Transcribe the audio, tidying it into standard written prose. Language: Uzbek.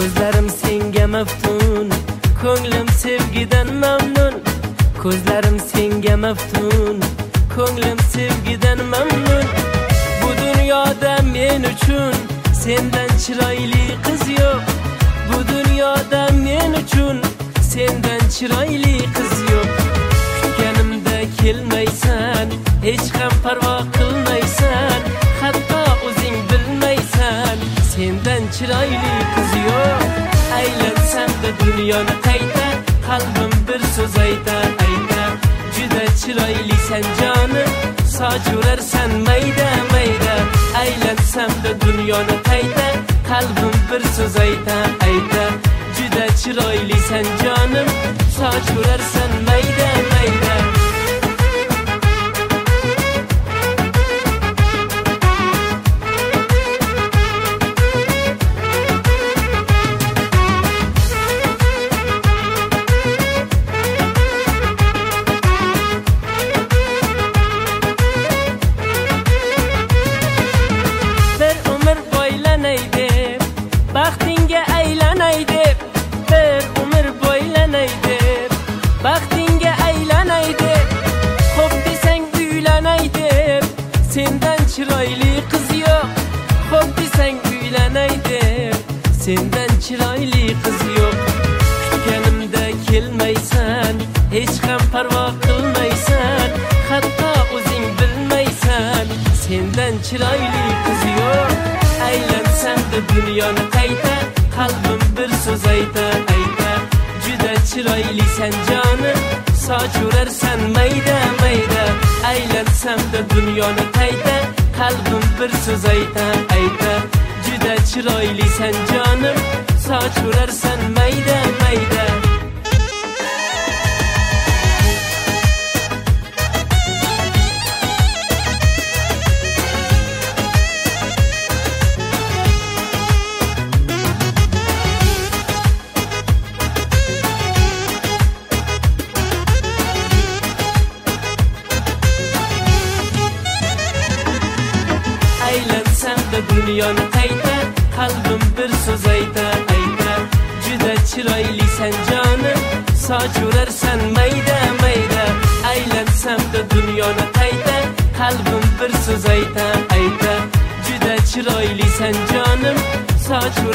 Ko'zlarim senga maftun, ko'nglim sevgidan mamnun. Ko'zlarim senga maftun, ko'nglim sevgidan mamnun. Bu dunyoda men uchun sendan chiroyli qiz yo'q. Bu dunyoda men uchun sendan chiroyli qiz yo'q. Kutganimda kelmaysan, hech ham parvo qilmaysan, hatto o'zing bilmaysan, sendan chiroyli qiz yo'q. Aylansam-da dunyoni qayta, qalbim bir so'z aytar. Juda chiroylisan jonim, soch urarsan mayda mayda. Aylansam-da dunyoni qayta, qalbim bir so'z aytar. Juda chiroylisan jonim, soch urarsan mayda mayda. Baxtingga aylanay deb, bir umr bo'ylanay deb, baxtingga aylanay deb, xo'p desang uylanay deb, sendan chiroyli qiz yo'q. Xo'p desang uylanay deb, sendan chiroyli qiz yo'q. Kutganimda kelmaysan, hech ham parvo qilmaysan, hatto o'zing bilmaysan, sendan chiroyli qiz yo'q. Aylansam-da dunyoni qayta, qalbim bir so'z aytar. Juda chiroylisan jonim, soch urarsan mayda mayda. Aylansam-da dunyoni qayta, qalbim bir so'z aytar. Juda chiroylisan jonim, soch urarsan mayda mayda. Aylansam-da dunyoni qayta, qalbim bir so'z aytar. Juda chiroylisan jonim, soch urarsan mayda mayda. Aylansam-da dunyoni qayta, qalbim bir so'z aytar. Juda chiroylisan jonim, soch